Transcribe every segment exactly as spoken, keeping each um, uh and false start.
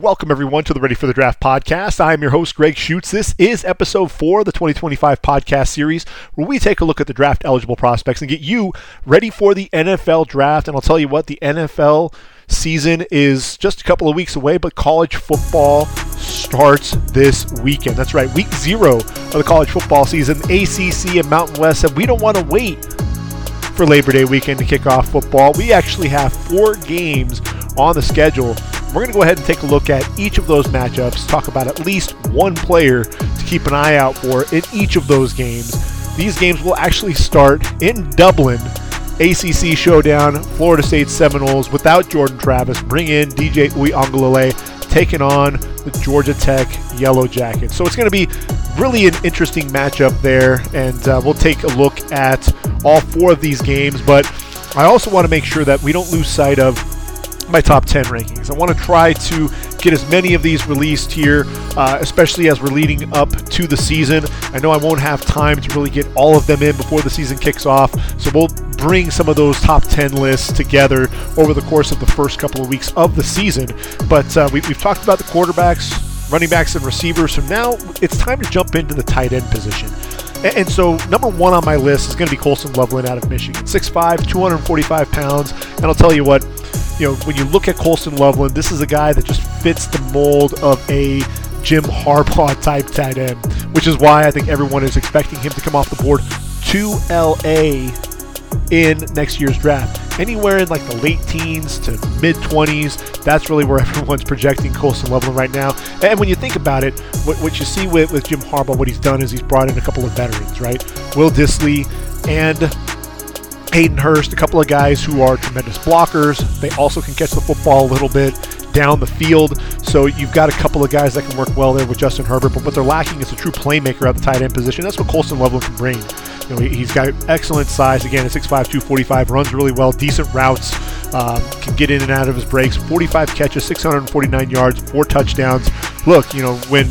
Welcome, everyone, to the Ready for the Draft podcast. I am your host, Greg Schutz. This is episode four of the twenty twenty-five podcast series, where we take a look at the draft-eligible prospects and get you ready for the N F L draft. And I'll tell you what, the N F L season is just a couple of weeks away, but college football starts this weekend. That's right, week zero of the college football season. A C C and Mountain West said we don't want to wait for Labor Day weekend to kick off football. We actually have four games on the schedule. We're going to go ahead and take a look at each of those matchups, talk about at least one player to keep an eye out for in each of those games. These games will actually start in Dublin. A C C showdown, Florida State Seminoles without Jordan Travis. Bring in D J Uiagalelei taking on the Georgia Tech Yellow Jackets. So it's going to be really an interesting matchup there, and uh, we'll take a look at all four of these games. But I also want to make sure that we don't lose sight of my top ten rankings. I want to try to get as many of these released here, uh, especially as we're leading up to the season. I know I won't have time to really get all of them in before the season kicks off, so we'll bring some of those top ten lists together over the course of the first couple of weeks of the season. But uh, we, we've talked about the quarterbacks, running backs, and receivers, so now it's time to jump into the tight end position. And, and so number one on my list is going to be Colston Loveland out of Michigan. six five, two hundred forty-five pounds, and I'll tell you what, you know, when you look at Colston Loveland, this is a guy that just fits the mold of a Jim Harbaugh type tight end, which is why I think everyone is expecting him to come off the board to L A in next year's draft. Anywhere in like the late teens to mid twenties, that's really where everyone's projecting Colston Loveland right now. And when you think about it, what, what you see with, with Jim Harbaugh, what he's done is he's brought in a couple of veterans, right? Will Dissly and Hayden Hurst, a couple of guys who are tremendous blockers. They also can catch the football a little bit down the field. So you've got a couple of guys that can work well there with Justin Herbert, but what they're lacking is a true playmaker at the tight end position. That's what Colston Loveland can bring. You know, he's got excellent size. Again, at six five, two forty-five, runs really well, decent routes, um, can get in and out of his breaks. forty-five catches, six hundred forty-nine yards, four touchdowns. Look, you know, when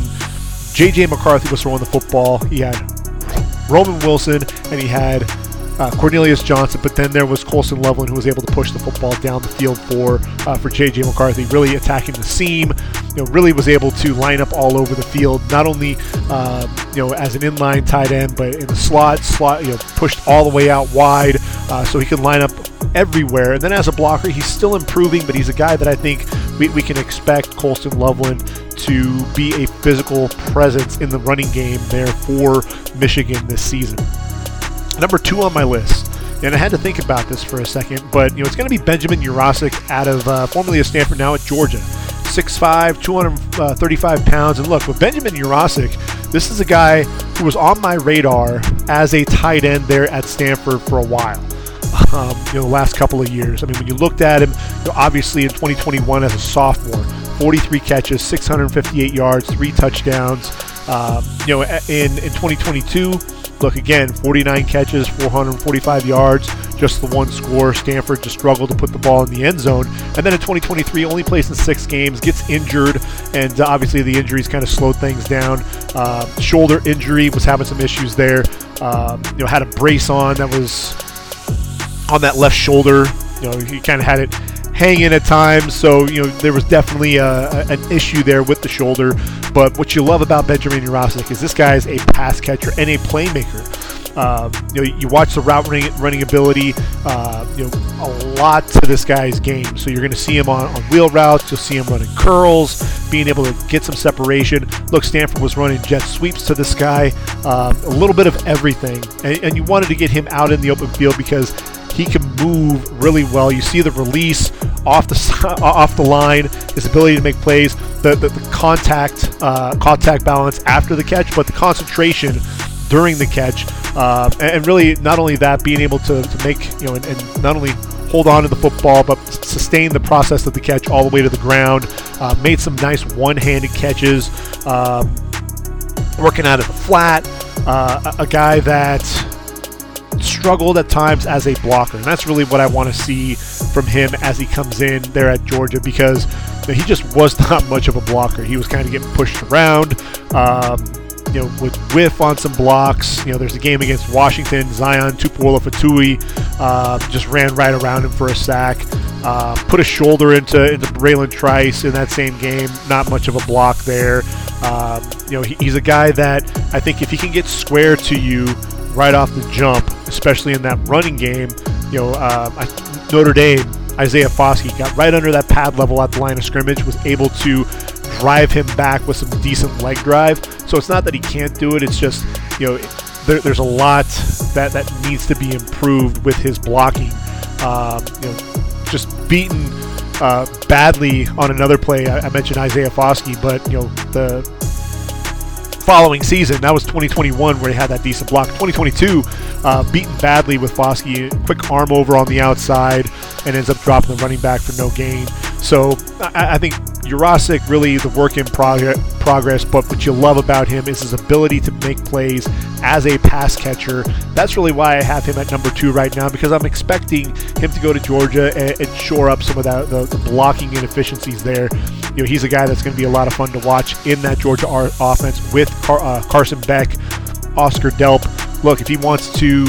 J J McCarthy was throwing the football, he had Roman Wilson and he had Uh, Cornelius Johnson, but then there was Colston Loveland who was able to push the football down the field for uh, for J J McCarthy, really attacking the seam. You know, really was able to line up all over the field, not only uh, you know as an inline tight end, but in the slot, slot you know pushed all the way out wide, uh, so he could line up everywhere. And then as a blocker, he's still improving, but he's a guy that I think we, we can expect Colston Loveland to be a physical presence in the running game there for Michigan this season. Number two on my list, and I had to think about this for a second, but you know it's going to be Benjamin Urasic out of uh, formerly of Stanford, now at Georgia. six five, two hundred thirty-five pounds, and look, with Benjamin Urasic, this is a guy who was on my radar as a tight end there at Stanford for a while. Um, you know, the last couple of years. I mean, when you looked at him, you know, obviously in twenty twenty-one as a sophomore, forty-three catches, six hundred fifty-eight yards, three touchdowns. Um, you know, in in twenty twenty-two. Look, again, forty-nine catches, four hundred forty-five yards, just the one score. Stanford just struggled to put the ball in the end zone. And then in twenty twenty-three, only plays in six games, gets injured, and uh, obviously the injuries kind of slowed things down. Uh, shoulder injury, was having some issues there. Um, you know, had a brace on that was on that left shoulder. You know, he kind of had it hanging at times, so you know there was definitely a, a, an issue there with the shoulder. But what you love about Benjamin Urasic is this guy is a pass catcher and a playmaker. Um, you know, you watch the route running, running ability. Uh, you know, a lot to this guy's game. So you're going to see him on, on wheel routes. You'll see him running curls, being able to get some separation. Look, Stanford was running jet sweeps to this guy. Um, a little bit of everything, and, and you wanted to get him out in the open field because he can move really well. You see the release off the off the line, his ability to make plays, the the, the contact uh, contact balance after the catch, but the concentration during the catch, uh, and really not only that, being able to, to make you know and, and not only hold on to the football, but sustain the process of the catch all the way to the ground. Uh, made some nice one-handed catches, um, working out of the flat. Uh, a, a guy that struggled at times as a blocker, and that's really what I want to see from him as he comes in there at Georgia, because you know, he just was not much of a blocker. He was kind of getting pushed around, um, you know, with whiff on some blocks. You know, there's a game against Washington, Zion Tupuola-Fatui uh, just ran right around him for a sack. Uh, put a shoulder into into Braylon Trice in that same game. Not much of a block there. Um, you know, he, he's a guy that I think if he can get square to you right off the jump, especially in that running game, you know, uh, I, Notre Dame, Isaiah Foskey got right under that pad level at the line of scrimmage, was able to drive him back with some decent leg drive. So it's not that he can't do it. It's just, you know, there, there's a lot that, that needs to be improved with his blocking. Um, you know, just beaten uh, badly on another play. I, I mentioned Isaiah Foskey, but you know the following season, that was twenty twenty-one where he had that decent block. twenty twenty-two, uh, beaten badly with Foskey, quick arm over on the outside, and ends up dropping the running back for no gain. So I, I think Jurasik really the work in prog- progress, but what you love about him is his ability to make plays as a pass catcher. That's really why I have him at number two right now, because I'm expecting him to go to Georgia and, and shore up some of that, the, the blocking inefficiencies there. You know, he's a guy that's going to be a lot of fun to watch in that Georgia ar- offense with Car- uh, Carson Beck, Oscar Delp. Look, if he wants to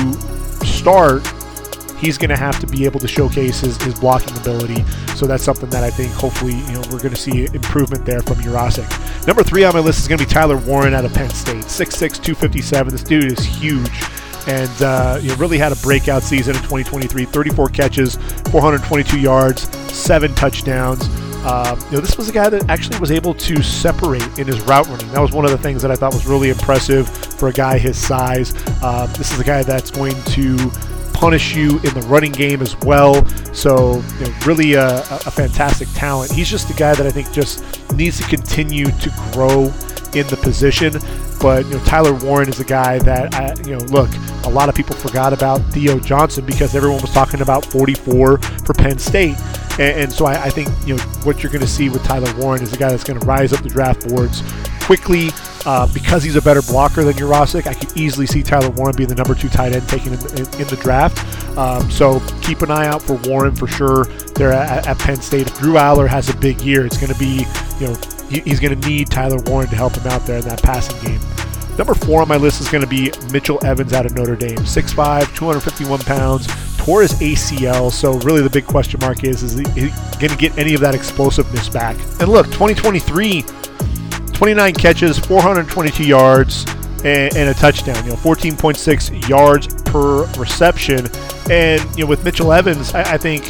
start, he's going to have to be able to showcase his, his blocking ability. So that's something that I think hopefully, you know, we're going to see improvement there from Jurasik. Number three on my list is going to be Tyler Warren out of Penn State. six six, two fifty-seven. This dude is huge. And uh, you know, really had a breakout season in twenty twenty-three. thirty-four catches, four hundred twenty-two yards, seven touchdowns. Um, you know, this was a guy that actually was able to separate in his route running. That was one of the things that I thought was really impressive for a guy his size. Uh, this is a guy that's going to punish you in the running game as well. So, you know, really a, a fantastic talent. He's just a guy that I think just needs to continue to grow in the position. But, you know, Tyler Warren is a guy that, I, you know, look, a lot of people forgot about Theo Johnson because everyone was talking about forty-four for Penn State. And, and so I, I think, you know, what you're going to see with Tyler Warren is a guy that's going to rise up the draft boards quickly. Uh, because he's a better blocker than Jurasik, I could easily see Tyler Warren being the number two tight end taken in, in, in the draft. Um, so keep an eye out for Warren for sure there at, at Penn State. If Drew Allar has a big year, it's going to be, you know, he, he's going to need Tyler Warren to help him out there in that passing game. Number four on my list is going to be Mitchell Evans out of Notre Dame. six five, two hundred fifty-one pounds, tore his A C L, so really the big question mark is, is he, he going to get any of that explosiveness back? And look, twenty twenty-three, twenty-nine catches, four hundred twenty-two yards, and, and a touchdown. You know, fourteen point six yards per reception. And you know, with Mitchell Evans, I, I think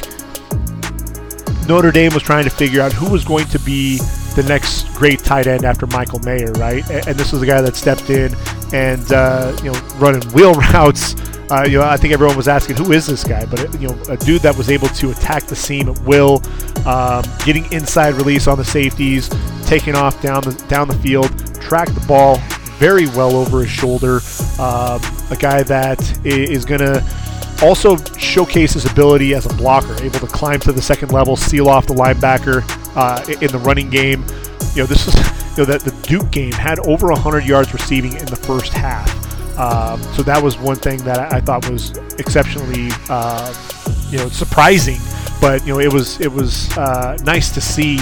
Notre Dame was trying to figure out who was going to be the next great tight end after Michael Mayer, right? And, and this was the guy that stepped in and uh, you know, running wheel routes. Uh, you know, I think everyone was asking, who is this guy? But you know, a dude that was able to attack the seam at will, um, getting inside release on the safeties, taking off down the down the field, track the ball very well over his shoulder. Um, a guy that is going to also showcase his ability as a blocker, able to climb to the second level, seal off the linebacker uh, in the running game. You know, this is you know that the Duke game had over one hundred yards receiving in the first half. Um, so that was one thing that I thought was exceptionally, uh, you know, surprising. But you know, it was it was uh, nice to see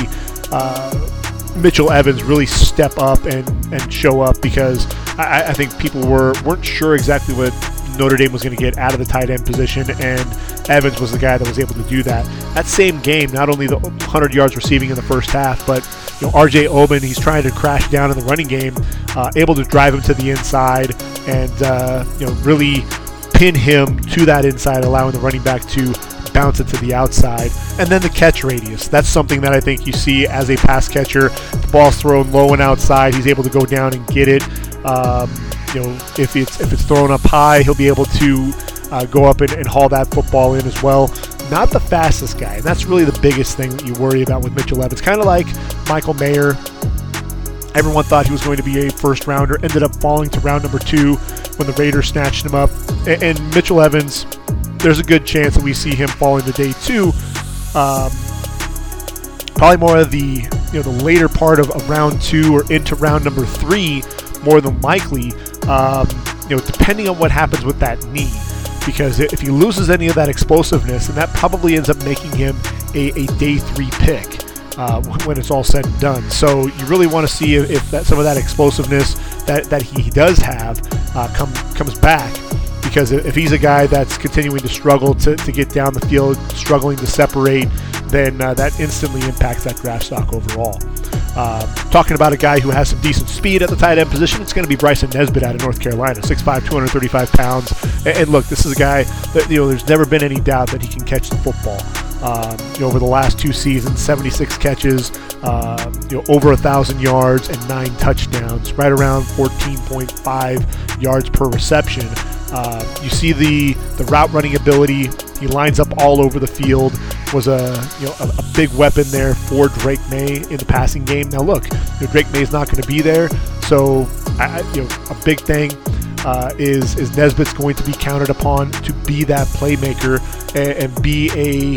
uh, Mitchell Evans really step up and, and show up, because I, I think people were weren't sure exactly what Notre Dame was going to get out of the tight end position, and Evans was the guy that was able to do that. That same game, not only the one hundred yards receiving in the first half, but you know, R J Oben, he's trying to crash down in the running game, uh, able to drive him to the inside and uh, you know, really pin him to that inside, allowing the running back to bounce it to the outside. And then the catch radius. That's something that I think you see as a pass catcher. The ball's thrown low and outside. He's able to go down and get it. Um, you know, if it's if it's thrown up high, he'll be able to uh, go up and, and haul that football in as well. Not the fastest guy, and that's really the biggest thing that you worry about with Mitchell Evans. Kind of like Michael Mayer. Everyone thought he was going to be a first rounder, ended up falling to round number two when the Raiders snatched him up. And, and Mitchell Evans, there's a good chance that we see him falling to day two. Um, probably more of the you know the later part of, of round two or into round number three, more than likely. Um, you know, depending on what happens with that knee, because if he loses any of that explosiveness, then that probably ends up making him a, a day three pick. Uh, when it's all said and done. So you really want to see if that some of that explosiveness that, that he does have uh, come comes back, because if he's a guy that's continuing to struggle to, to get down the field, struggling to separate, then uh, that instantly impacts that draft stock overall. Uh, talking about a guy who has some decent speed at the tight end position, it's going to be Bryson Nesbitt out of North Carolina, six five, two hundred thirty-five pounds. And, and look, this is a guy that, you know, there's never been any doubt that he can catch the football. Um, you know, over the last two seasons, seventy-six catches, uh, you know, over a thousand yards and nine touchdowns, right around fourteen point five yards per reception. Uh, you see the the route running ability. He lines up all over the field. Was a you know a, a big weapon there for Drake May in the passing game. Now look, you know, Drake May is not going to be there, so I, you know a big thing uh, is is Nesbitt's going to be counted upon to be that playmaker and, and be a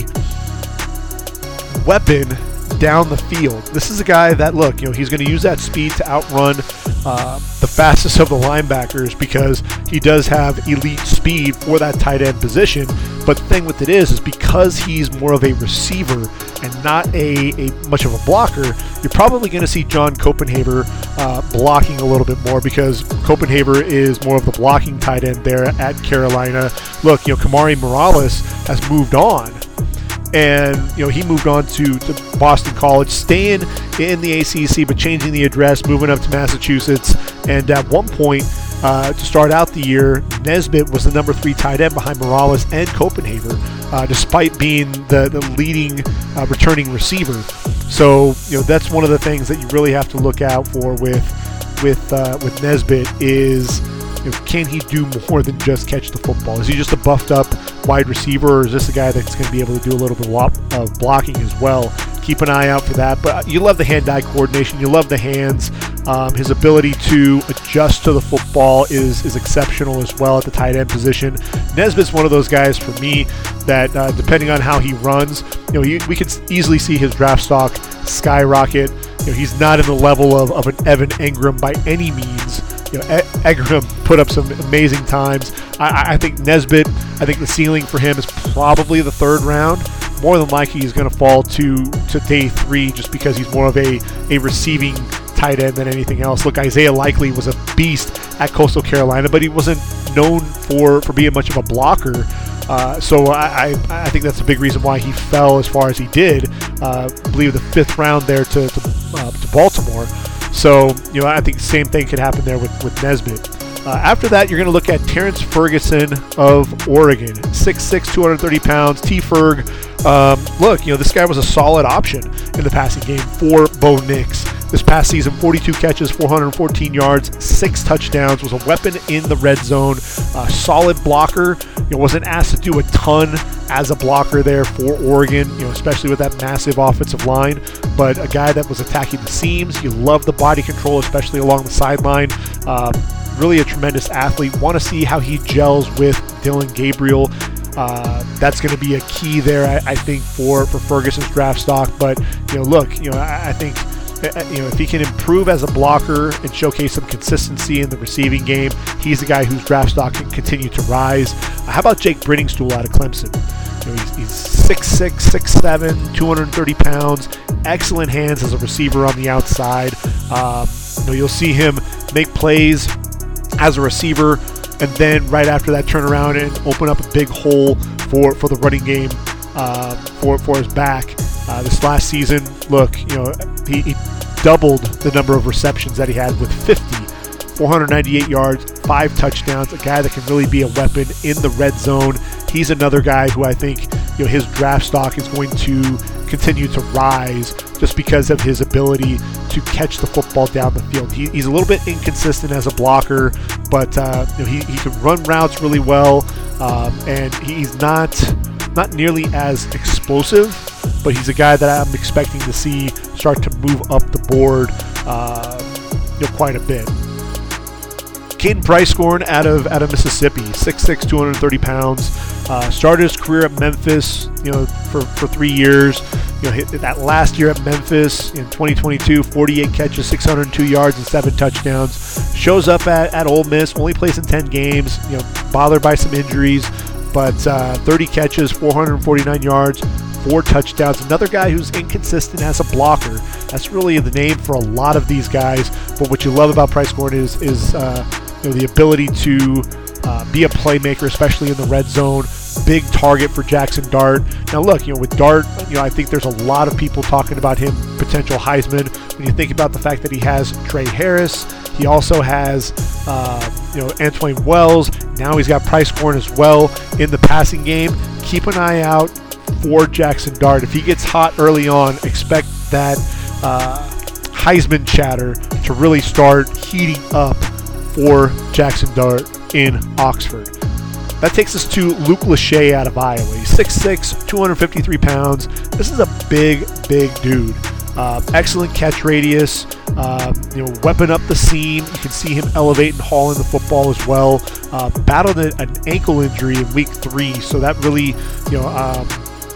weapon down the field. This is a guy that, look, you know, he's going to use that speed to outrun uh, the fastest of the linebackers because he does have elite speed for that tight end position. But the thing with it is, is because he's more of a receiver and not a, a much of a blocker, you're probably going to see John Copenhaver uh, blocking a little bit more because Copenhaver is more of the blocking tight end there at Carolina. Look, you know, Kamari Morales has moved on. And, you know, he moved on to, to Boston College, staying in the A C C, but changing the address, moving up to Massachusetts. And at one point, uh, to start out the year, Nesbitt was the number three tight end behind Morales and Copenhaver, uh, despite being the, the leading uh, returning receiver. So, you know, that's one of the things that you really have to look out for with with uh, with Nesbitt is, you know, can he do more than just catch the football? Is he just a buffed up wide receiver, or is this a guy that's going to be able to do a little bit of blocking as well? Keep an eye out for that. But you love the hand-eye coordination. You love the hands. Um, his ability to adjust to the football is is exceptional as well at the tight end position. Nesbitt's one of those guys for me that, uh, depending on how he runs, you know, he, we could easily see his draft stock skyrocket. You know, he's not in the level of, of an Evan Engram by any means. You know, Engram put up some amazing times. I, I think Nesbitt, I think the ceiling for him is probably the third round. More than likely, he's going to fall to, to day three just because he's more of a, a receiving tight end than anything else. Look, Isaiah Likely was a beast at Coastal Carolina, but he wasn't known for, for being much of a blocker. Uh, so I, I, I think that's a big reason why he fell as far as he did. Uh, I believe the fifth round there to, to, uh, to Baltimore. So, you know, I think the same thing could happen there with, with Nesbitt. Uh, after that, you're going to look at Terrence Ferguson of Oregon, six six, two hundred thirty pounds. T-Ferg, um, look, you know, this guy was a solid option in the passing game for Bo Nix. This past season, forty-two catches, four hundred fourteen yards, six touchdowns, was a weapon in the red zone, uh, solid blocker. You know, wasn't asked to do a ton as a blocker there for Oregon, you know, especially with that massive offensive line, but a guy that was attacking the seams. You love the body control, especially along the sideline. Um, really a tremendous athlete. Want to see how he gels with Dylan Gabriel. Uh, that's going to be a key there, I, I think, for, for Ferguson's draft stock. But, you know, look, you know, I, I think, you know, if he can improve as a blocker and showcase some consistency in the receiving game, he's the guy whose draft stock can continue to rise. Uh, how about Jake Brittingstool out of Clemson? You know, he's, he's six six, six seven, two hundred thirty pounds, excellent hands as a receiver on the outside. Um, you know, you'll see him make plays as a receiver, and then right after that turn around and open up a big hole for, for the running game uh, for, for his back. Uh, this last season, look, you know, he, he doubled the number of receptions that he had with fifty, four hundred ninety-eight yards, five touchdowns, a guy that can really be a weapon in the red zone. He's another guy who I think, you know, his draft stock is going to continue to rise just because of his ability to catch the football down the field. He, he's a little bit inconsistent as a blocker, but uh, you know, he, he can run routes really well, um, and he's not not nearly as explosive, but he's a guy that I'm expecting to see start to move up the board uh, you know, quite a bit. Caden Prieskorn out of out of Mississippi, six six, two hundred thirty pounds. Uh, started his career at Memphis, you know, for, for three years. You know, hit that last year at Memphis in twenty twenty-two, forty-eight catches, six hundred two yards, and seven touchdowns. Shows up at, at Ole Miss, only plays in ten games. You know, bothered by some injuries, but uh, thirty catches, four hundred forty-nine yards, four touchdowns. Another guy who's inconsistent as a blocker. That's really the name for a lot of these guys. But what you love about Prieskorn is is uh, you know, the ability to uh, be a playmaker, especially in the red zone. Big target for Jackson Dart. Now look, you know, with Dart, you know, I think there's a lot of people talking about him potential Heisman. When you think about the fact that he has Trey Harris, he also has, uh, you know, Antwane Wells. Now he's got Price Corn as well in the passing game. Keep an eye out for Jackson Dart. If he gets hot early on, expect that uh, Heisman chatter to really start heating up for Jackson Dart in Oxford. That takes us to Luke Lachey out of Iowa. He's six six, two hundred fifty-three pounds. This is a big, big dude. Uh, excellent catch radius. Um, you know, weapon up the seam. You can see him elevate and haul in the football as well. Uh, battled an ankle injury in week three, so that really, you know, um,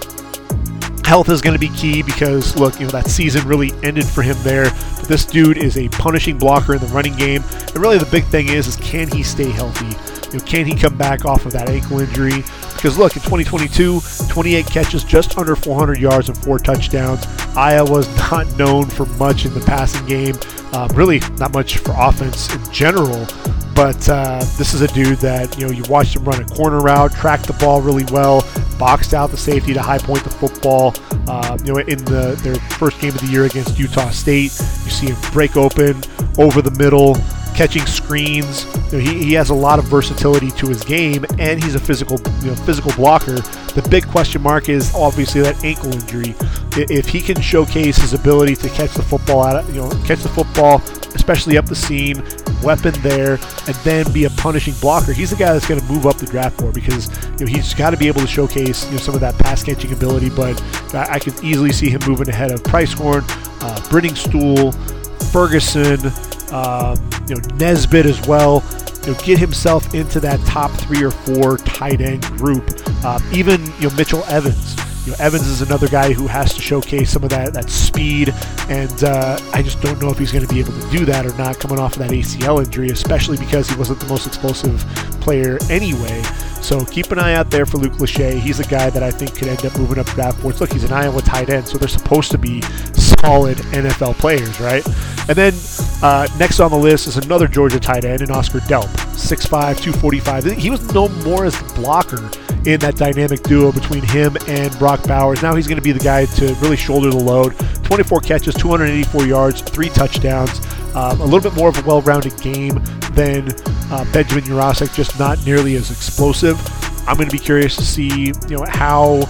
health is going to be key because, look, you know, that season really ended for him there. But this dude is a punishing blocker in the running game. And really the big thing is, is can he stay healthy? You know, can he come back off of that ankle injury? Because look, in twenty twenty-two, twenty-eight catches, just under four hundred yards and four touchdowns. Iowa's not known for much in the passing game. Um, really not much for offense in general. But uh, this is a dude that, you know, you watched him run a corner route, track the ball really well, boxed out the safety to high point the football. Uh, you know, in the their first game of the year against Utah State, you see him break open over the middle, catching screens. You know, he, he has a lot of versatility to his game, and he's a physical, you know, physical blocker. The big question mark is obviously that ankle injury. If he can showcase his ability to catch the football out, you know, catch the football, especially up the seam, weapon there, and then be a punishing blocker, he's the guy that's going to move up the draft board because, you know, he's got to be able to showcase, you know, some of that pass catching ability. But I, I could easily see him moving ahead of Price Corn, uh, Brittingstool, Ferguson, um, you know, Nesbitt as well. You know, get himself into that top three or four tight end group. Um, even, you know, Mitchell Evans. You know, Evans is another guy who has to showcase some of that that speed, and uh, I just don't know if he's going to be able to do that or not coming off of that A C L injury, especially because he wasn't the most explosive player anyway. So keep an eye out there for Luke Lachey. He's a guy that I think could end up moving up draft boards. Look, he's an Iowa tight end, so they're supposed to be solid N F L players, right? And then uh, next on the list is another Georgia tight end, and Oscar Delp, six five, two forty-five. He was known more as the blocker in that dynamic duo between him and Brock Bowers. Now he's going to be the guy to really shoulder the load. twenty-four catches, two hundred eighty-four yards, three touchdowns. Um, a little bit more of a well-rounded game than uh, Benjamin Jurasek, just not nearly as explosive. I'm going to be curious to see, you know, how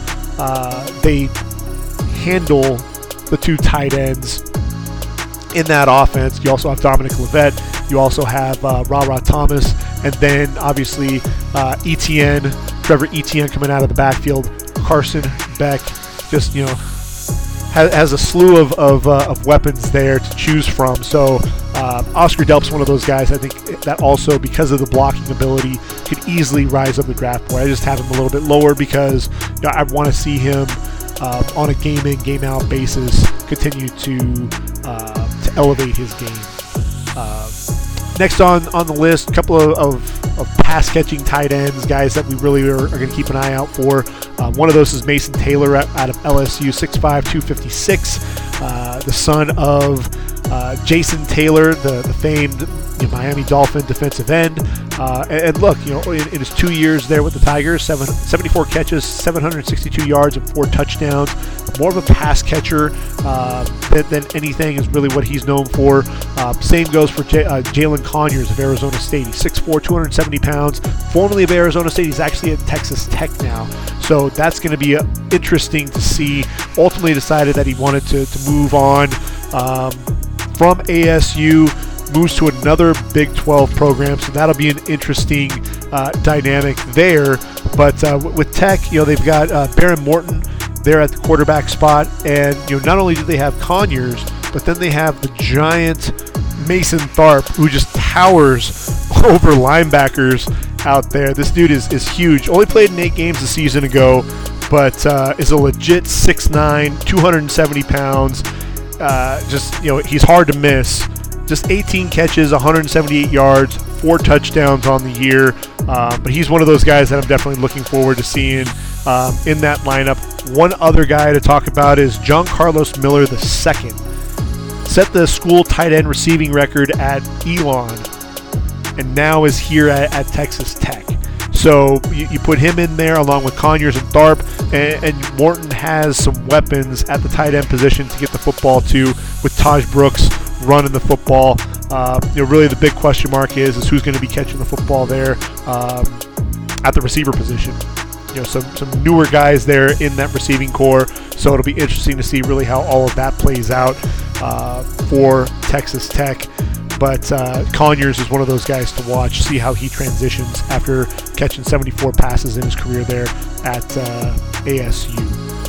uh, they handle the two tight ends in that offense. You also have Dominic Levet. You also have uh, Ra-Ra Thomas. And then, obviously, uh, Etienne, Trevor Etienne coming out of the backfield. Carson Beck just, you know, has, has a slew of, of, uh, of weapons there to choose from. So uh, Oscar Delp's one of those guys I think that also, because of the blocking ability, could easily rise up the draft board. I just have him a little bit lower because, you know, I want to see him uh, on a game-in, game-out basis continue to uh, to elevate his game. Uh, next on, on the list, a couple of, of, of pass-catching tight ends, guys that we really are, are going to keep an eye out for. Uh, one of those is Mason Taylor out of L S U, six five, two fifty-six, uh, the son of uh, Jason Taylor, the, the famed, you know, Miami Dolphin defensive end. Uh, and, and look, you know, in, in his two years there with the Tigers, seven, seventy-four catches, seven hundred sixty-two yards, and four touchdowns. More of a pass catcher uh, than, than anything is really what he's known for. Uh, same goes for J- uh, Jalen Conyers of Arizona State. He's six four, two hundred seventy pounds, formerly of Arizona State. He's actually at Texas Tech now. So that's going to be uh, interesting to see. Ultimately decided that he wanted to, to move on um, from A S U, moves to another Big twelve program. So that'll be an interesting uh, dynamic there. But uh, with Tech, you know, they've got uh, Baron Morton there at the quarterback spot. And, you know, not only do they have Conyers, but then they have the giant Mason Tharp, who just towers over linebackers out there. This dude is, is huge. Only played in eight games a season ago, but uh, is a legit six nine, two hundred seventy pounds. Uh, just, you know, he's hard to miss. Just eighteen catches, one hundred seventy-eight yards, four touchdowns on the year. Uh, but he's one of those guys that I'm definitely looking forward to seeing um, in that lineup. One other guy to talk about is John Carlos Miller the second. Set the school tight end receiving record at Elon. and now is here at, at Texas Tech. So you, you put him in there along with Conyers and Tharp, and, and Morton has some weapons at the tight end position to get the football to, with Taj Brooks running the football. Uh, you know, really the big question mark is, is who's going to be catching the football there um, at the receiver position. You know, some, some newer guys there in that receiving core, so it'll be interesting to see really how all of that plays out uh, for Texas Tech. But uh, Conyers is one of those guys to watch, see how he transitions after catching seventy-four passes in his career there at uh, A S U.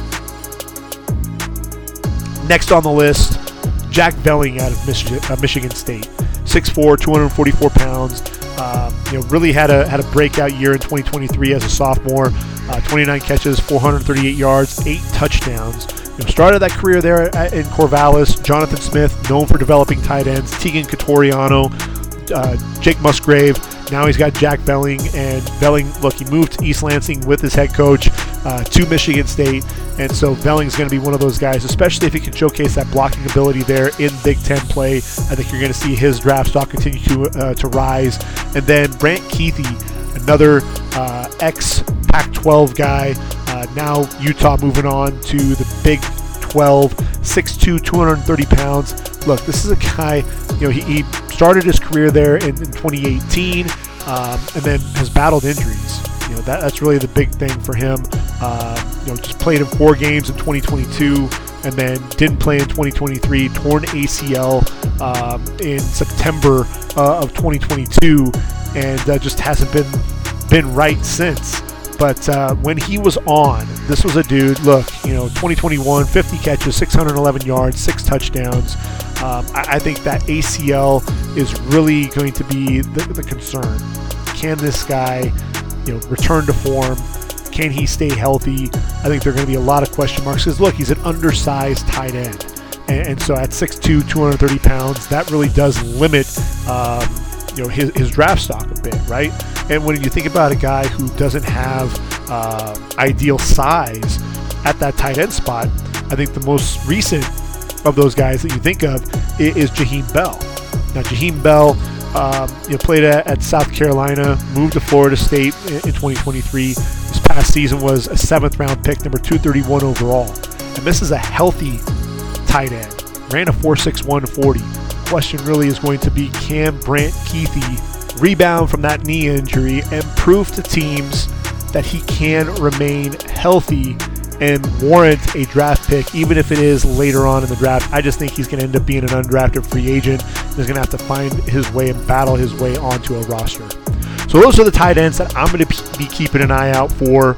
Next on the list, Jack Velling out of Michigan, uh, Michigan State. six foot four, two hundred forty-four pounds. Um, you know, really had a had a breakout year in twenty twenty-three as a sophomore. Uh, twenty-nine catches, four hundred thirty-eight yards, eight touchdowns. You know, started that career there at, in Corvallis. Jonathan Smith, known for developing tight ends. Tegan Catoriano, uh, Jake Musgrave. Now he's got Jack Velling. And Velling, look, he moved to East Lansing with his head coach uh, to Michigan State. And so Velling's going to be one of those guys, especially if he can showcase that blocking ability there in Big Ten play. I think you're going to see his draft stock continue to uh, to rise. And then Brant Keithy, another uh, ex-Pac twelve guy. Uh, now Utah moving on to the Big twelve, six two, two hundred thirty pounds. Look, this is a guy, you know, he, he started his career there in, in twenty eighteen um, and then has battled injuries. You know, that, that's really the big thing for him. Um, you know, just played in four games in twenty twenty-two and then didn't play in twenty twenty-three, torn A C L um, in September uh, of twenty twenty-two, and uh, just hasn't been been right since. But uh, when he was on, this was a dude, look, you know, twenty twenty-one, fifty catches, six hundred eleven yards, six touchdowns. Um, I, I think that A C L is really going to be the, the concern. Can this guy, you know, return to form? Can he stay healthy? I think there are going to be a lot of question marks because, look, he's an undersized tight end. And, and so at six two, two hundred thirty pounds, that really does limit um, you know, his, his draft stock a bit, right? And when you think about a guy who doesn't have uh, ideal size at that tight end spot, I think the most recent of those guys that you think of is, is Jaheim Bell. Now, Jaheim Bell um, you know, played at, at South Carolina, moved to Florida State in, in twenty twenty-three. This past season was a seventh round pick, number two thirty-one overall. And this is a healthy tight end. Ran a four six one forty. Question really is going to be, can Brant Keithy rebound from that knee injury and prove to teams that he can remain healthy and warrant a draft pick, even if it is later on in the draft? I just think he's going to end up being an undrafted free agent and is going to have to find his way and battle his way onto a roster. So those are the tight ends that I'm going to be keeping an eye out for.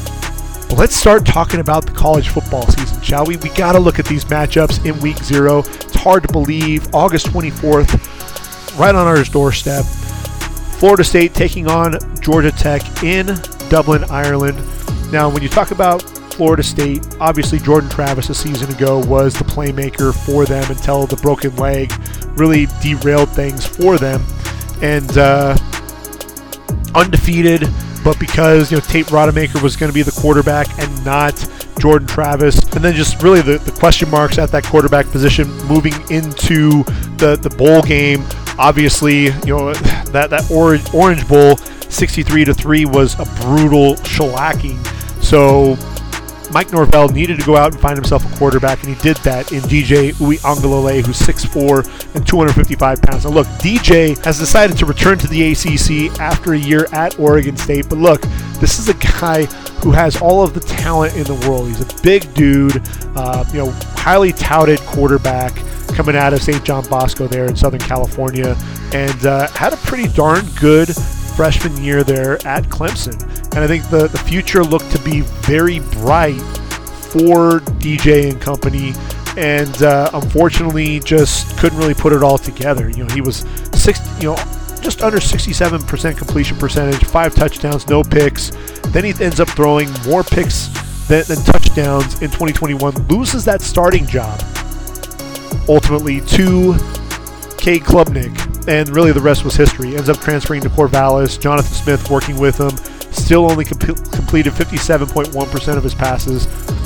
But let's start talking about the college football season, shall we? We got to look at these matchups in week zero. It's hard to believe. August twenty-fourth, right on our doorstep. Florida State taking on Georgia Tech in Dublin, Ireland. Now, when you talk about Florida State, obviously Jordan Travis a season ago was the playmaker for them until the broken leg really derailed things for them. And uh, undefeated, but because, you know, Tate Rodemaker was going to be the quarterback and not Jordan Travis, and then just really the, the question marks at that quarterback position moving into the, the bowl game. Obviously, you know, that, that Orange, Orange Bowl, sixty-three to three, was a brutal shellacking. So Mike Norvell needed to go out and find himself a quarterback, and he did that in D J Uiagalelei, who's six foot four and two hundred fifty-five pounds. Now look, D J has decided to return to the A C C after a year at Oregon State, but look, this is a guy who has all of the talent in the world. He's a big dude, uh, you know, highly touted quarterback coming out of Saint John Bosco there in Southern California, and uh, had a pretty darn good freshman year there at Clemson. And I think the, the future looked to be very bright for D J and company, and uh, unfortunately just couldn't really put it all together. You know, he was six, you know, just under sixty-seven percent completion percentage, five touchdowns, no picks. Then he ends up throwing more picks than, than touchdowns in twenty twenty-one, loses that starting job ultimately to Cade Klubnik, and really the rest was history. Ends up transferring to Corvallis, Jonathan Smith working with him, still only comp- completed fifty-seven point one percent of his passes.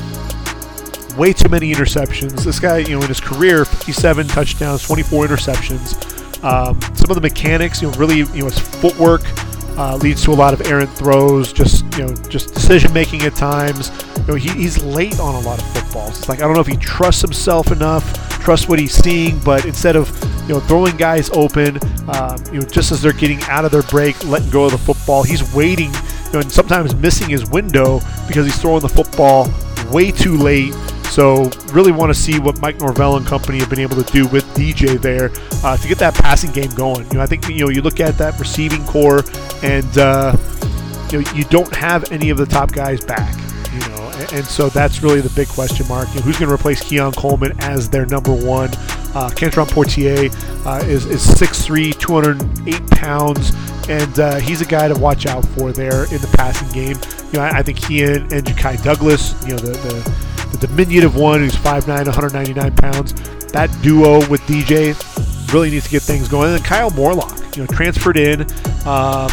Way too many interceptions. This guy, you know, in his career, fifty-seven touchdowns, twenty-four interceptions. Um, some of the mechanics, you know, really, you know, his footwork uh, leads to a lot of errant throws. Just, you know, just decision making at times. You know, he, he's late on a lot of footballs. It's like I don't know if he trusts himself enough, trusts what he's seeing, but instead of you know throwing guys open, um, you know, just as they're getting out of their break, letting go of the football, he's waiting, you know, and sometimes missing his window because he's throwing the football way too late. So really want to see what Mike Norvell and company have been able to do with D J there uh, to get that passing game going. You know, I think you know you look at that receiving core, and uh, you know you don't have any of the top guys back. You know, and, and so that's really the big question mark. You know, who's going to replace Keon Coleman as their number one? Uh, Kentrell Portier uh, is is six three, two hundred eight pounds, and uh, he's a guy to watch out for there in the passing game. You know, I, I think he and, and Ja'Kai Douglas, you know, the, the the diminutive one who's five nine, one hundred ninety-nine pounds, that duo with D J really needs to get things going. And then Kyle Morlock, you know, transferred in um,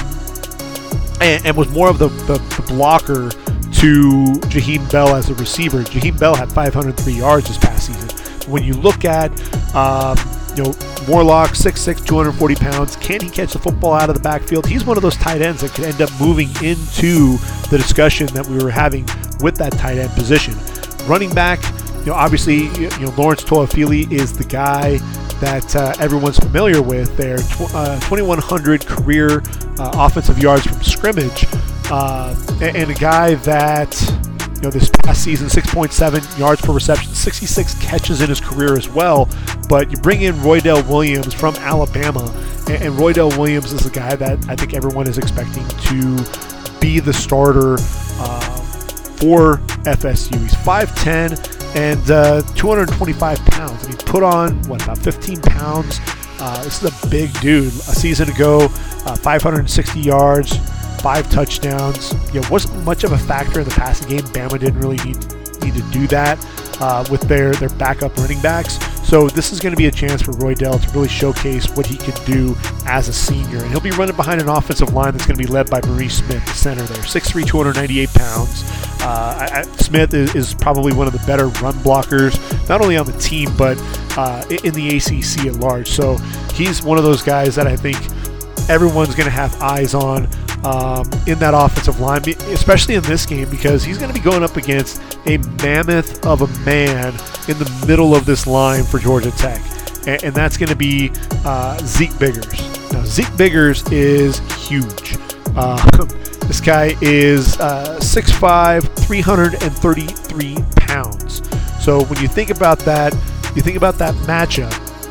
and, and was more of the, the, the blocker to Jaheim Bell as a receiver. Jaheim Bell had five hundred three yards this past season. When you look at um, you know Morlock, six six, two hundred forty pounds, can he catch the football out of the backfield? He's one of those tight ends that could end up moving into the discussion that we were having with that tight end position. Running back, you know, obviously, you know, Lawrence Toafili is the guy that uh, everyone's familiar with there. Tw- uh, twenty-one hundred career uh, offensive yards from scrimmage, uh, and, and a guy that, you know, this past season, six point seven yards per reception, sixty-six catches in his career as well. But you bring in Roydell Williams from Alabama, and, and Roydell Williams is the guy that I think everyone is expecting to be the starter Uh, for F S U. He's five ten and uh, two hundred twenty-five pounds, and he put on what about fifteen pounds. Uh, this is a big dude. A season ago, uh, five hundred sixty yards, five touchdowns. You know, wasn't much of a factor in the passing game. Bama didn't really need need to do that uh, with their their backup running backs. So this is going to be a chance for Roydell to really showcase what he could do as a senior. And he'll be running behind an offensive line that's going to be led by Maurice Smith, the center there. six three, two hundred ninety-eight pounds. Uh, I, Smith is, is probably one of the better run blockers, not only on the team, but uh, in the A C C at large. So he's one of those guys that I think everyone's going to have eyes on um, in that offensive line, especially in this game, because he's going to be going up against a mammoth of a man in the middle of this line for Georgia Tech, and, and that's going to be uh, Zeke Biggers. Now, Zeke Biggers is huge. Uh, this guy is uh, six five, three hundred thirty-three pounds. So when you think about that, you think about that matchup,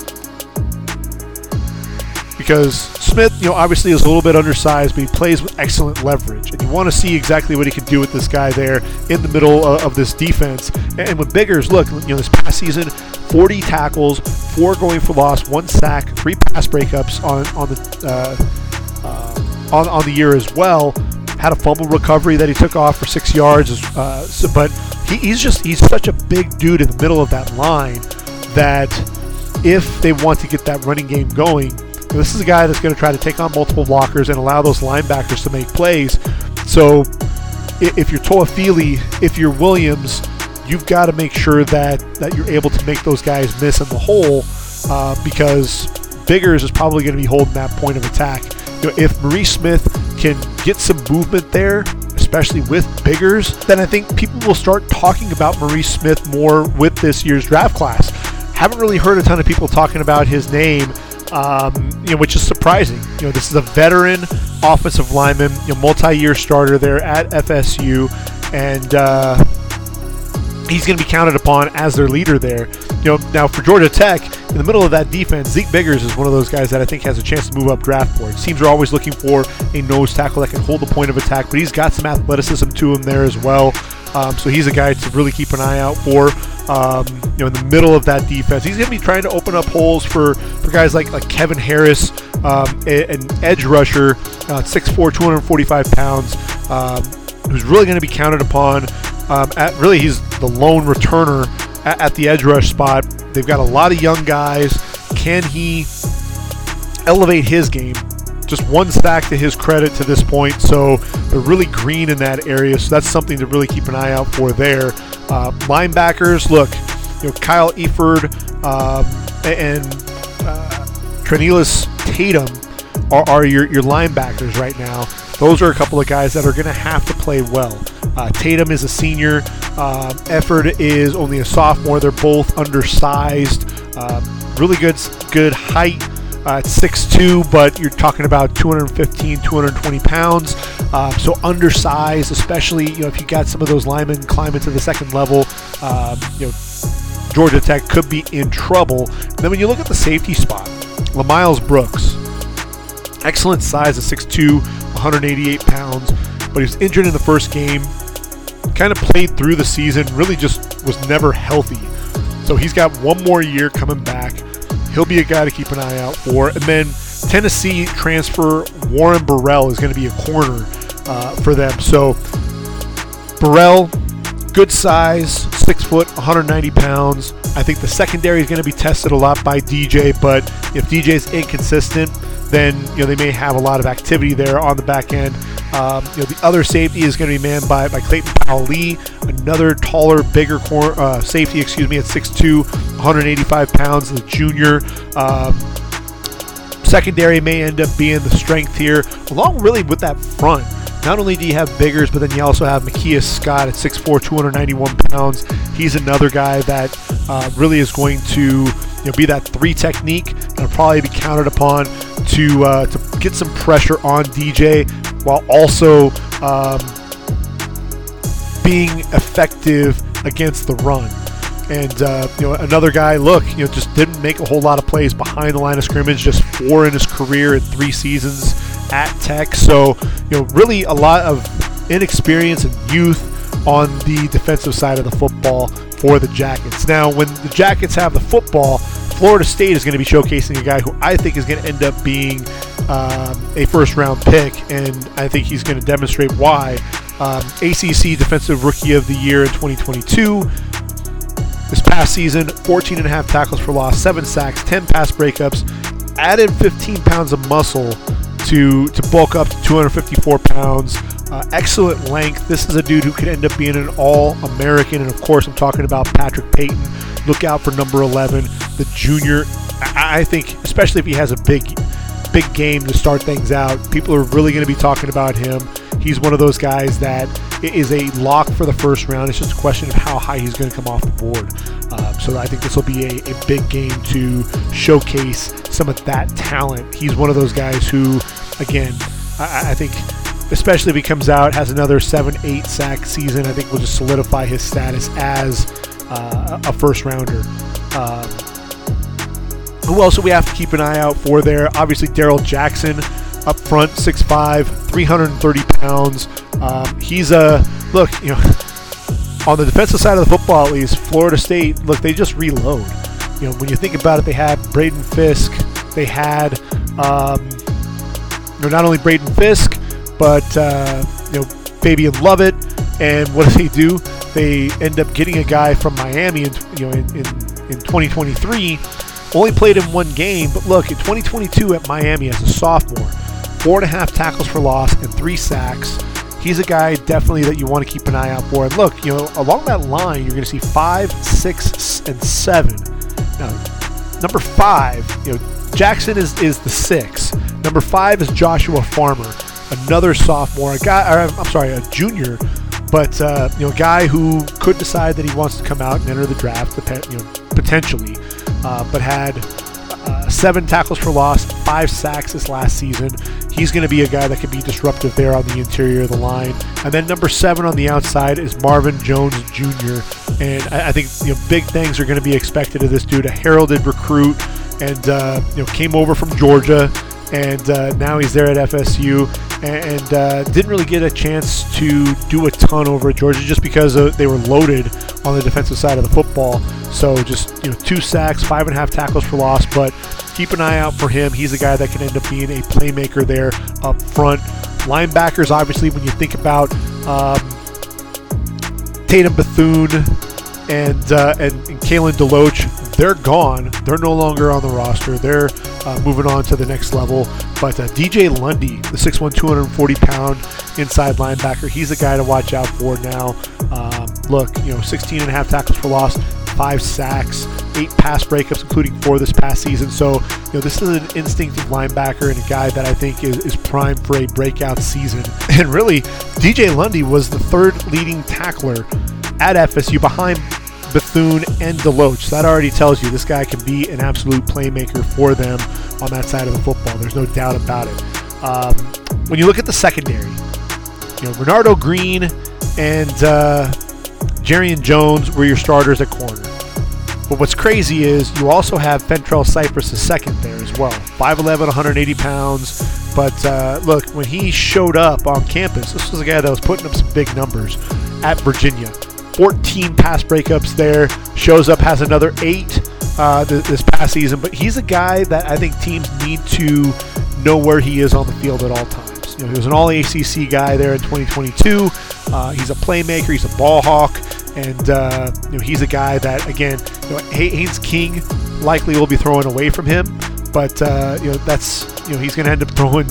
because Smith, you know, obviously is a little bit undersized, but he plays with excellent leverage, and you want to see exactly what he can do with this guy there in the middle of, of this defense. And with Biggers, look, you know, this past season, forty tackles, four going for loss, one sack, three pass breakups on on the uh, uh, on on the year as well. Had a fumble recovery that he took off for six yards, uh, so, but he, he's just he's such a big dude in the middle of that line that if they want to get that running game going, this is a guy that's going to try to take on multiple blockers and allow those linebackers to make plays. So if you're Toafili, if you're Williams, you've got to make sure that, that you're able to make those guys miss in the hole uh, because Biggers is probably going to be holding that point of attack. You know, if Maurice Smith can get some movement there, especially with Biggers, then I think people will start talking about Maurice Smith more with this year's draft class. Haven't really heard a ton of people talking about his name, Um, you know, which is surprising. You know, this is a veteran offensive lineman, you know, multi-year starter there at F S U, and uh, he's going to be counted upon as their leader there. You know, now for Georgia Tech, in the middle of that defense, Zeke Biggers is one of those guys that I think has a chance to move up draft boards. Teams are always looking for a nose tackle that can hold the point of attack, but he's got some athleticism to him there as well. Um, so he's a guy to really keep an eye out for. Um, you know, in the middle of that defense, he's going to be trying to open up holes for, for guys like like Kevin Harris, um, an edge rusher, uh, six four, two hundred forty-five pounds, um, who's really going to be counted upon. Um, at really, he's the lone returner at, at the edge rush spot. They've got a lot of young guys. Can he elevate his game? Just one sack to his credit to this point, so they're really green in that area, so that's something to really keep an eye out for there. Uh, linebackers, look, you know, Kyle Eford um, and uh, Trenelis Tatum are, are your, your linebackers right now. Those are a couple of guys that are going to have to play well. Uh, Tatum is a senior. Um, Efford is only a sophomore. They're both undersized. Uh, really good, good height. Uh, it's six two, but you're talking about two fifteen, two twenty pounds. Um, so undersized, especially you know if you got some of those linemen climbing to the second level. Um, you know, Georgia Tech could be in trouble. And then when you look at the safety spot, LaMiles Brooks, excellent size of six two, one eighty-eight pounds, but he was injured in the first game. Kind of played through the season, really just was never healthy. So he's got one more year coming back. He'll be a guy to keep an eye out for. And then Tennessee transfer Warren Burrell is going to be a corner uh, for them. So Burrell, good size, six foot, one ninety pounds. I think the secondary is going to be tested a lot by D J, but if D J is inconsistent, then you know they may have a lot of activity there on the back end. Um, you know the other safety is going to be manned by, by Clayton Powell-Lee, another taller, bigger cor- uh, safety, excuse me, at six two, one eighty-five pounds, the junior. Um, secondary may end up being the strength here, along really with that front. Not only do you have biggers, but then you also have Macias Scott at six four, two ninety-one pounds. He's another guy that uh, really is going to you know, be that three technique and will probably be counted upon to uh, to get some pressure on D J while also um, being effective against the run. And uh, you know another guy, look, you know just didn't make a whole lot of plays behind the line of scrimmage, just four in his career in three seasons at Tech. So you know really a lot of inexperience and youth on the defensive side of the football for the Jackets. Now when the Jackets have the football, Florida State is going to be showcasing a guy who I think is going to end up being um, a first round pick, and I think he's going to demonstrate why. Um, A C C Defensive Rookie of the Year in twenty twenty-two. This past season, fourteen and a half tackles for loss, seven sacks, ten pass breakups, added fifteen pounds of muscle to to bulk up to two fifty-four pounds. Uh, excellent length. This is a dude who could end up being an All-American, and of course I'm talking about Patrick Payton. Look out for number eleven, the junior. I, I think, especially if he has a big, big game to start things out, people are really going to be talking about him. He's one of those guys that is a lock for the first round. It's just a question of how high he's going to come off the board. Um, so I think this will be a, a big game to showcase some of that talent. He's one of those guys who, again, I, I think, especially if he comes out, has another seven, eight sack season, I think will just solidify his status as uh, a first rounder. Um, who else do we have to keep an eye out for there? Obviously, Daryl Jackson up front, six five, three thirty pounds. Um, he's a, look, you know, on the defensive side of the football, at least, Florida State, look, they just reload. You know, when you think about it, they had Braden Fisk, they had, um, you know, not only Braden Fisk, but, uh, you know, Fabian Lovett, and what do they do? They end up getting a guy from Miami, in, you know, in, in, in twenty twenty-three, only played in one game, but look, in twenty twenty-two at Miami as a sophomore, four and a half tackles for loss and three sacks. He's a guy definitely that you want to keep an eye out for. And look, you know, along that line, you're going to see five, six, and seven. Now, number five, you know, Jackson is, is the six. Number five is Joshua Farmer, another sophomore, a guy, or, I'm sorry, a junior, but uh, you know, a guy who could decide that he wants to come out and enter the draft, you know, potentially, uh, but had uh, seven tackles for loss, five sacks this last season. He's going to be a guy that can be disruptive there on the interior of the line. And then number seven on the outside is Marvin Jones Junior And I, I think you know big things are going to be expected of this dude, a heralded recruit, and uh, you know came over from Georgia, and uh, now he's there at F S U, and uh, didn't really get a chance to do a ton over at Georgia just because uh, they were loaded on the defensive side of the football. So just you know two sacks, five and a half tackles for loss, but keep an eye out for him. He's a guy that can end up being a playmaker there up front. Linebackers, obviously, when you think about um, Tatum Bethune and, uh, and and Kalen DeLoach, they're gone. They're no longer on the roster. They're uh, moving on to the next level. But uh, D J Lundy, the six one, two forty pound inside linebacker, he's a guy to watch out for now. Um, look, you know, sixteen and a half tackles for loss, five sacks, eight pass breakups, including four this past season. So, you know, this is an instinctive linebacker and a guy that I think is, is primed for a breakout season. And really, D J Lundy was the third leading tackler at F S U behind Bethune and Deloach. So that already tells you this guy can be an absolute playmaker for them on that side of the football. There's no doubt about it. Um, when you look at the secondary, you know, Renardo Green and uh, Jarian Jones were your starters at corner. But what's crazy is you also have Fentrell Cypress the second there as well. five eleven, one hundred eighty pounds. But uh, look, when he showed up on campus, this was a guy that was putting up some big numbers at Virginia. fourteen pass breakups there. Shows up, has another eight uh, th- this past season. But he's a guy that I think teams need to know where he is on the field at all times. You know, he was an all A C C guy there in twenty twenty-two. Uh, he's a playmaker. He's a ball hawk. And, uh, you know, he's a guy that, again, you know, Haynes King likely will be throwing away from him. But, uh, you know, that's, you know, he's going to end up throwing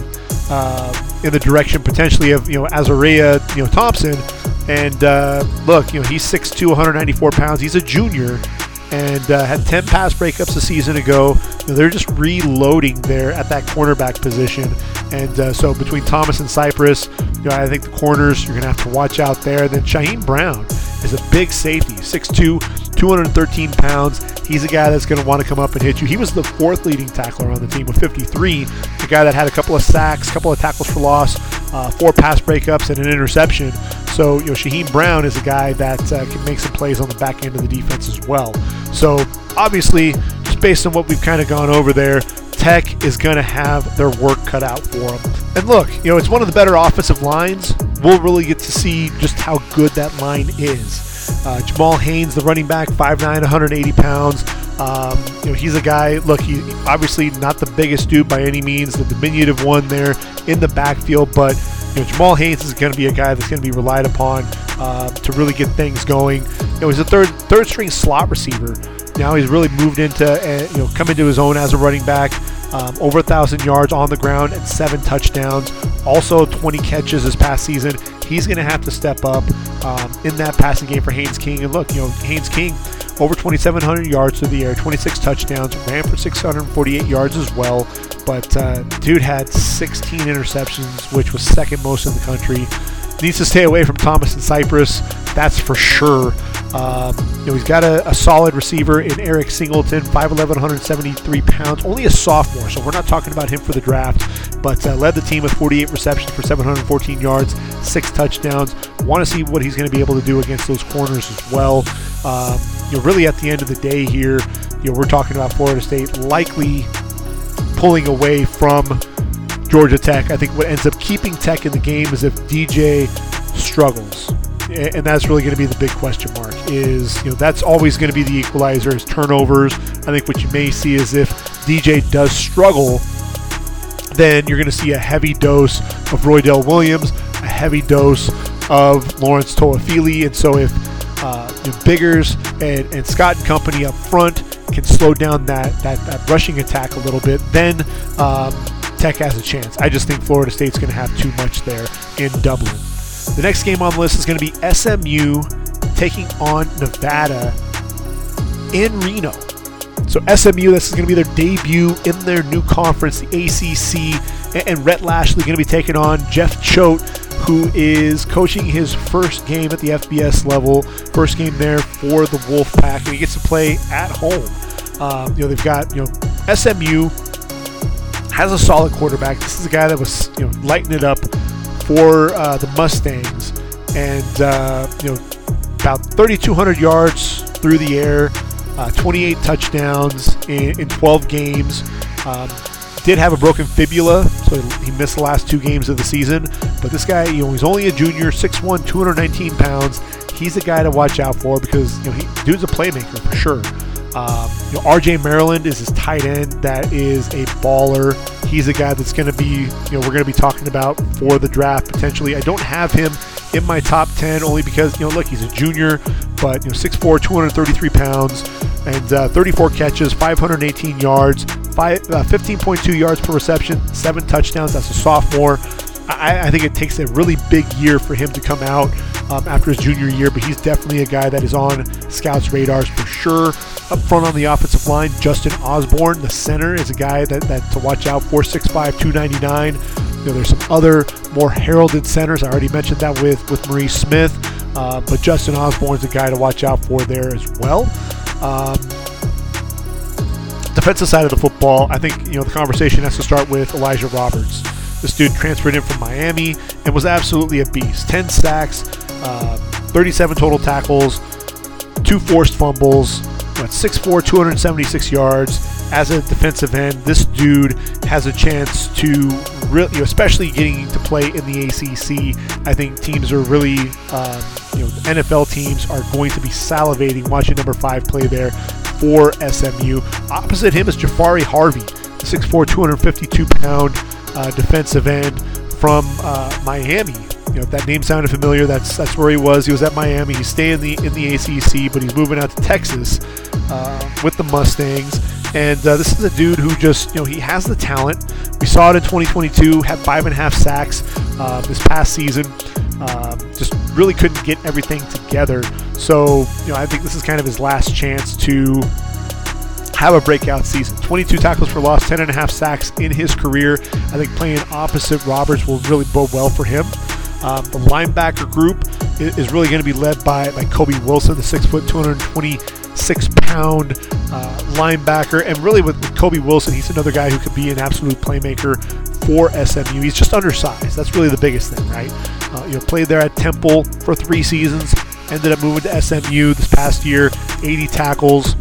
uh, in the direction potentially of, you know, Azariah, you know, Thompson. And, uh, look, you know, he's six two, one hundred ninety-four pounds. He's a junior and uh, had ten pass breakups a season ago. You know, they're just reloading there at that cornerback position. And uh, so between Thomas and Cypress, you know, I think the corners, you're going to have to watch out there. Then Shaheem Brown is a big safety, six two, two hundred thirteen pounds. He's a guy that's going to want to come up and hit you. He was the fourth leading tackler on the team with fifty-three. The guy that had a couple of sacks, a couple of tackles for loss, uh, four pass breakups, and an interception. So, you know, Shaheem Brown is a guy that uh, can make some plays on the back end of the defense as well. So, obviously, just based on what we've kind of gone over there, Tech is going to have their work cut out for them. And look, you know, it's one of the better offensive lines. We'll really get to see just how good that line is. Uh, Jamal Haynes, the running back, five nine, one hundred eighty pounds. Um, you know, he's a guy, look, he's obviously not the biggest dude by any means, the diminutive one there in the backfield, but you know, Jamal Haynes is going to be a guy that's going to be relied upon uh, to really get things going. You know, he's a third third string slot receiver. Now he's really moved into, uh, you know, come into his own as a running back. Um, over a thousand yards on the ground and seven touchdowns. Also twenty catches this past season. He's going to have to step up um, in that passing game for Haynes King. And look, you know, Haynes King over twenty-seven hundred yards through the air, twenty-six touchdowns, ran for six hundred forty-eight yards as well. But uh, dude had sixteen interceptions, which was second most in the country. Needs to stay away from Thomas and Cypress, that's for sure. Um, you know, he's got a, a solid receiver in Eric Singleton, five eleven, one hundred seventy-three pounds, only a sophomore, so we're not talking about him for the draft, but uh, led the team with forty-eight receptions for seven hundred fourteen yards, six touchdowns. Want to see what he's going to be able to do against those corners as well. Um, you know, really at the end of the day here, you know, we're talking about Florida State likely pulling away from Georgia Tech. I think what ends up keeping Tech in the game is if D J struggles. And that's really going to be the big question mark is, you know, that's always going to be the equalizer is turnovers. I think what you may see is if D J does struggle, then you're going to see a heavy dose of Roydell Williams, a heavy dose of Lawrence Toafili. And so if uh, you know, Biggers and, and Scott and company up front can slow down that, that, that rushing attack a little bit, then um, Tech has a chance. I just think Florida State's going to have too much there in Dublin. The next game on the list is going to be S M U taking on Nevada in Reno. So S M U, this is going to be their debut in their new conference, the A C C, and Rhett Lashley going to be taking on Jeff Choate, who is coaching his first game at the F B S level, first game there for the Wolfpack, and he gets to play at home. Um, you know, they've got, you know, S M U has a solid quarterback. This is a guy that was, you know, lighting it up for uh, the Mustangs, and uh, you know, about thirty-two hundred yards through the air, uh, twenty-eight touchdowns in, in twelve games. Um, did have a broken fibula, so he missed the last two games of the season. But this guy, you know, he's only a junior, six one, two hundred nineteen pounds. He's a guy to watch out for because, you know, he, dude's a playmaker for sure. Um, you know, R J Maryland is his tight end. That is a baller. He's a guy that's going to be, you know, we're going to be talking about for the draft potentially. I don't have him in my top ten only because, you know, look, he's a junior, but, you know, six four, two hundred thirty-three pounds, and uh, thirty-four catches, five hundred eighteen yards, five, uh, fifteen point two yards per reception, seven touchdowns. That's a sophomore. I, I think it takes a really big year for him to come out um, after his junior year, but he's definitely a guy that is on scouts' radars for sure. Up front on the offensive line, Justin Osborne, the center, is a guy that, that to watch out for, six five, two ninety-nine. You know, there's some other more heralded centers. I already mentioned that with, with Maurice Smith, uh, but Justin Osborne is a guy to watch out for there as well. Um, defensive side of the football, I think, you know, the conversation has to start with Elijah Roberts. This dude transferred in from Miami and was absolutely a beast. ten sacks, uh, thirty-seven total tackles, two forced fumbles, what, six four, two hundred seventy-six yards. As a defensive end, this dude has a chance to really, you know, especially getting to play in the A C C. I think teams are really, um, you know, N F L teams are going to be salivating watching number five play there for S M U. Opposite him is Jafari Harvey, six four, two hundred fifty-two pound uh, defensive end from uh, Miami. You know, if that name sounded familiar, that's that's where he was. He was at Miami. He's staying in the in the A C C, but he's moving out to Texas uh, with the Mustangs. And uh, this is a dude who just, you know, he has the talent. We saw it in twenty twenty-two, had five and a half sacks uh, this past season. Um, just really couldn't get everything together. So, you know, I think this is kind of his last chance to have a breakout season. twenty-two tackles for loss, ten and a half sacks in his career. I think playing opposite Roberts will really bode well for him. Um, the linebacker group is, is really going to be led by, by Kobe Wilson, the six foot, two hundred twenty-six pound uh, linebacker. And really with, with Kobe Wilson, he's another guy who could be an absolute playmaker for S M U. He's just undersized. That's really the biggest thing, right? Uh, you know, played there at Temple for three seasons, ended up moving to S M U this past year, eighty tackles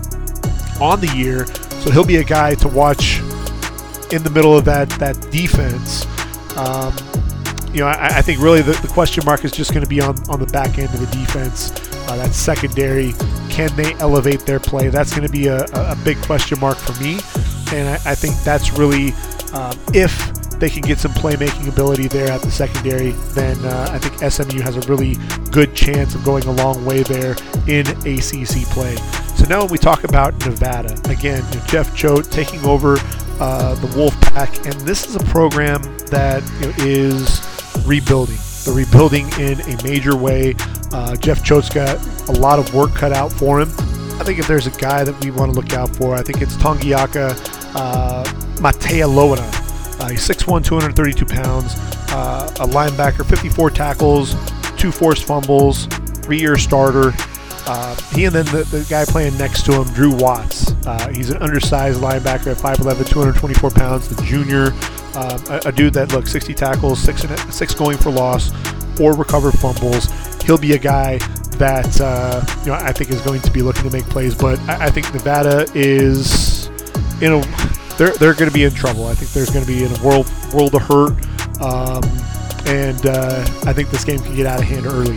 on the year. So he'll be a guy to watch in the middle of that, that defense. Um, You know, I, I think really the, the question mark is just going to be on, on the back end of the defense. Uh, that secondary, can they elevate their play? That's going to be a, a big question mark for me. And I, I think that's really, um, if they can get some playmaking ability there at the secondary, then uh, I think S M U has a really good chance of going a long way there in A C C play. So now when we talk about Nevada, again, you know, Jeff Choate taking over uh, the Wolfpack, and this is a program that, you know, is rebuilding. They're rebuilding in a major way. Uh, Jeff Choate's got a lot of work cut out for him. I think if there's a guy that we want to look out for, I think it's Tongiaka uh, Matealoana. Uh, he's six one, two hundred thirty-two pounds, uh, a linebacker, fifty-four tackles, two forced fumbles, three-year starter. Uh, he and then the, the guy playing next to him, Drew Watts. Uh, he's an undersized linebacker at five eleven, two hundred twenty-four pounds, the junior. Um, a, a dude that, look, sixty tackles, six, and, six going for loss, four recovered fumbles. He'll be a guy that uh, you know I think is going to be looking to make plays. But I, I think Nevada is, you know, they're they're going to be in trouble. I think there's going to be in a world world of hurt, um, and uh, I think this game can get out of hand early.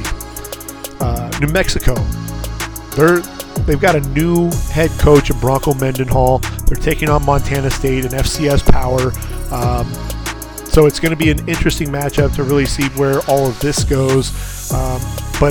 Uh, New Mexico, they're they've got a new head coach in Bronco Mendenhall. They're taking on Montana State, an F C S power. Um, so it's going to be an interesting matchup to really see where all of this goes. Um, but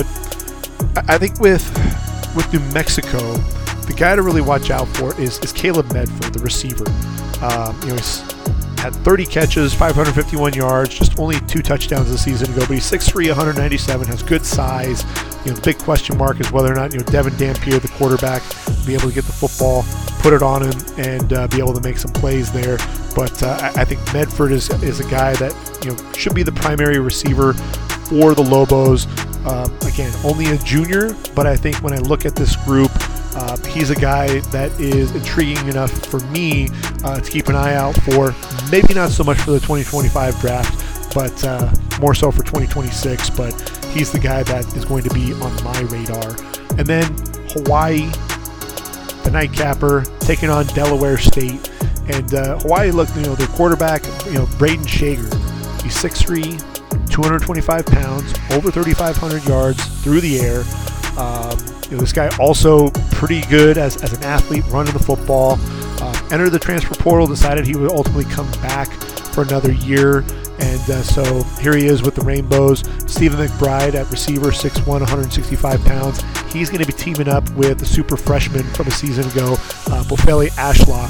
I think with with New Mexico, the guy to really watch out for is, is Caleb Medford, the receiver. Um, you know, he's had thirty catches, five hundred fifty-one yards, just only two touchdowns this season ago. But he's six three, one hundred ninety-seven, has good size. You know, the big question mark is whether or not, you know, Devin Dampier, the quarterback, will be able to get the football, put it on him, and uh, be able to make some plays there. But uh, I, I think Medford is is a guy that, you know, should be the primary receiver for the Lobos. Um, again, only a junior, but I think when I look at this group, uh, he's a guy that is intriguing enough for me uh, to keep an eye out for. Maybe not so much for the twenty twenty-five draft, but uh, more so for twenty twenty-six. But he's the guy that is going to be on my radar. And then Hawaii, the nightcapper, taking on Delaware State. And uh, Hawaii, look, you know, their quarterback, you know, Braden Shager. He's six three, two hundred twenty-five pounds, over thirty-five hundred yards through the air. Um, you know, this guy also pretty good as, as an athlete, running the football. Uh, entered the transfer portal, decided he would ultimately come back for another year. And uh, so here he is with the Rainbows. Stephen McBride at receiver, six one, one hundred sixty-five pounds. He's going to be teaming up with the super freshman from a season ago, uh, Bofele Ashlock.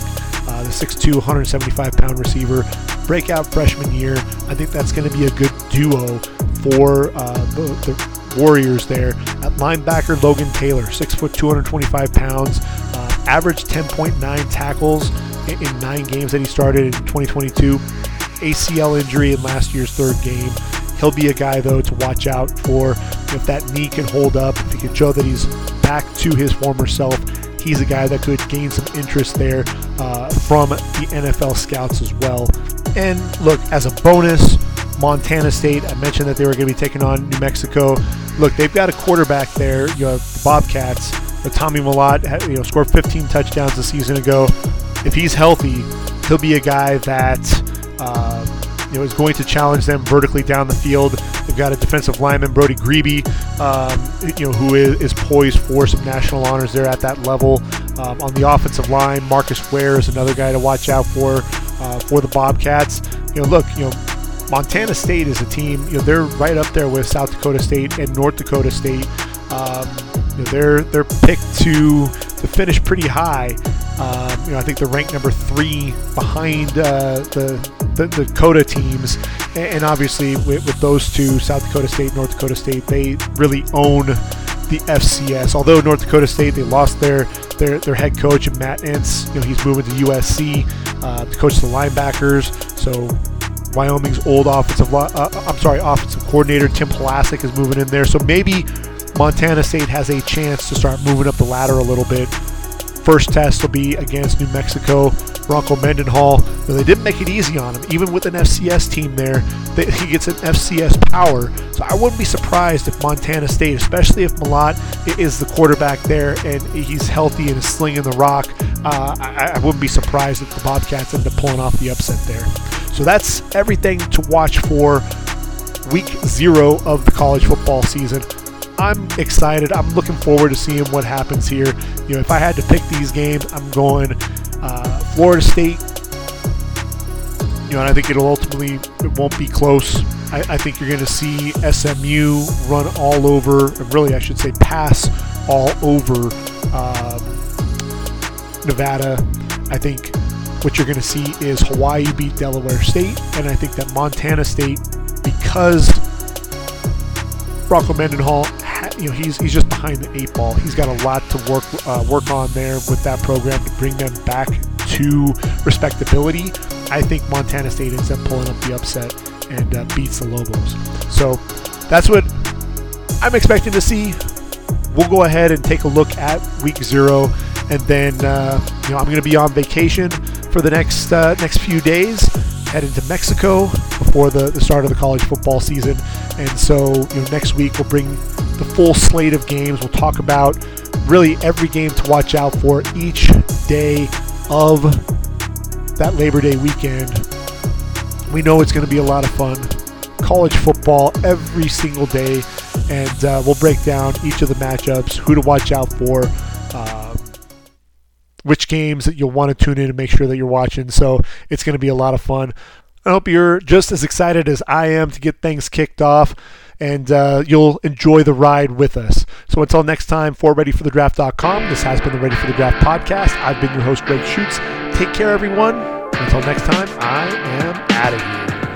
uh, the six two, one hundred seventy-five pound receiver. Breakout freshman year. I think that's going to be a good duo for uh, the, the Warriors there. At linebacker, Logan Taylor, six foot, two hundred twenty-five pounds, uh, averaged ten point nine tackles in, in nine games that he started in twenty twenty-two. A C L injury in last year's third game. He'll be a guy, though, to watch out for. If that knee can hold up, if he can show that he's back to his former self, he's a guy that could gain some interest there uh, from the N F L scouts as well. And look, as a bonus, Montana State, I mentioned that they were going to be taking on New Mexico. Look, they've got a quarterback there, you know, the Bobcats. But Tommy Mellott, you know, scored fifteen touchdowns a season ago. If he's healthy, he'll be a guy that uh, you know is going to challenge them vertically down the field. They've got a defensive lineman, Brody Grebe, um, you know, who is, is poised for some national honors there at that level. Um, on the offensive line, Marcus Ware is another guy to watch out for uh, for the Bobcats. You know, look, you know, Montana State is a team. You know, they're right up there with South Dakota State and North Dakota State. Um, you know, they're they're picked to to finish pretty high. Um, you know, I think they're ranked number three behind uh, the, the the Dakota teams, and, and obviously with, with those two, South Dakota State, North Dakota State, they really own the F C S. Although North Dakota State, they lost their their their head coach, Matt Entz. You know, he's moving to U S C uh, to coach the linebackers. So Wyoming's old offensive, uh, I'm sorry, offensive coordinator Tim Plasek is moving in there. So maybe Montana State has a chance to start moving up the ladder a little bit. First test will be against New Mexico. Bronco Mendenhall, you know, they didn't make it easy on him. Even with an F C S team there, they, he gets an F C S power. So I wouldn't be surprised if Montana State, especially if Mellott is the quarterback there and he's healthy and is slinging the rock, uh, I, I wouldn't be surprised if the Bobcats end up pulling off the upset there. So that's everything to watch for week zero of the college football season. I'm excited. I'm looking forward to seeing what happens here. You know, if I had to pick these games, I'm going uh, Florida State. You know, and I think it'll ultimately, it won't be close. I, I think you're going to see S M U run all over, really I should say pass all over um, Nevada. I think what you're going to see is Hawaii beat Delaware State, and I think that Montana State, because Bronco Mendenhall, you know, he's he's just behind the eight ball. He's got a lot to work uh, work on there with that program to bring them back to respectability. I think Montana State ends up pulling up the upset and uh, beats the Lobos. So that's what I'm expecting to see. We'll go ahead and take a look at week zero, and then uh, you know I'm going to be on vacation for the next uh, next few days, heading to Mexico before the, the start of the college football season. And so, you know, next week we'll bring the full slate of games. We'll talk about really every game to watch out for each day of that Labor Day weekend. We know it's going to be a lot of fun. College football every single day, and uh, we'll break down each of the matchups, who to watch out for, um, which games that you'll want to tune in and make sure that you're watching. So it's going to be a lot of fun. I hope you're just as excited as I am to get things kicked off, and uh, you'll enjoy the ride with us. So until next time, for ready for the draft dot com, this has been the Ready for the Draft podcast. I've been your host, Greg Schutz. Take care, everyone. Until next time, I am out of here.